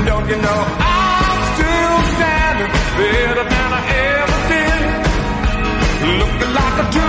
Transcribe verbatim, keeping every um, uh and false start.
Don't you know I'm still standing better than I ever did, looking like a dream.